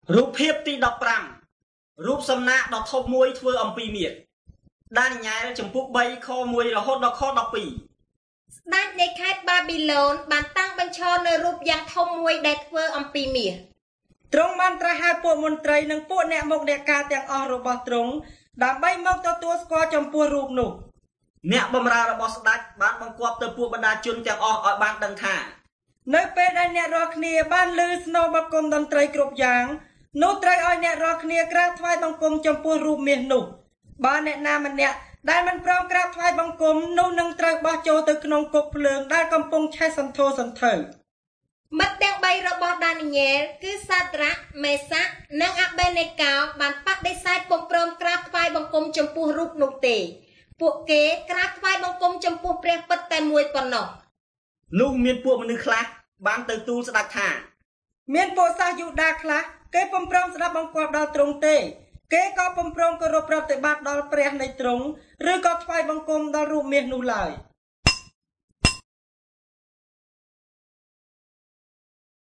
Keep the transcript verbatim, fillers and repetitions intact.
រូបភាពទីដប់ប្រាំរូបសំណាកដ៏ធំមួយធ្វើអំពីមាសដានីយ៉ែលចំពុកបីខមួយរហូតដល់ខដប់ពីរស្ដេចនៃខេត្តបាប៊ីឡូនបានតាំងបញ្ឈរនៅរូបយ៉ាងធំមួយដែលធ្វើអំពីមាសទ្រង់បានត្រាស់ហៅពួកមន្ត្រីនិងពួកអ្នកមុខអ្នកការទាំងអស់របស់ទ្រង់ដើម្បីមកទទួលស្គាល់ចំពោះរូបនោះអ្នកបម្រើរបស់ស្ដេចបានបង្គាប់ទៅពួកបណ្ដាជនទាំងអស់ឲ្យបានដឹងថានៅពេលដែលអ្នករាល់គ្នាបានឮស្នូរបង្គំតន្ត្រីគ្រប់យ៉ាងនោះត្រូវឲ្យអ្នករាល់គ្នាក្រាបថ្វាយបង្គំចំពោះរូបមាសនោះបើអ្នកណាម្នាក់ដែលមិនព្រមក្រាបថ្វាយបង្គំនោះនឹងត្រូវបោះចូលទៅក្នុងគុកភ្លើងដែលកំពុងឆេះសន្ធោសន្ធៅមិត្តទាំងបីរបស់ដានីយ៉ែលគឺសាត្រាក់មេសាក់និងអាបេនេកោបានបដិសេធពុំព្រមក្រាបថ្វាយបង្គំចំពោះរូបនោះទេពួកគេក្រាបថ្វាយបង្គំចំពោះព្រះពិតតែមួយប៉ុណ្ណោះនោះមានពួកមនុស្សខ្លះបានទៅទូលស្ដេចថាមានពួកសាសយូដាខ្លះគេពុំព្រមស្ដាប់បង្គាប់ដល់ទ្រង់ទេគេក៏ពុំព្រមគោរពប្រតិបត្តិដល់ព្រះនៃទ្រង់ឬក៏ថ្វាយបង្គំដល់រូបមាសនោះឡើយ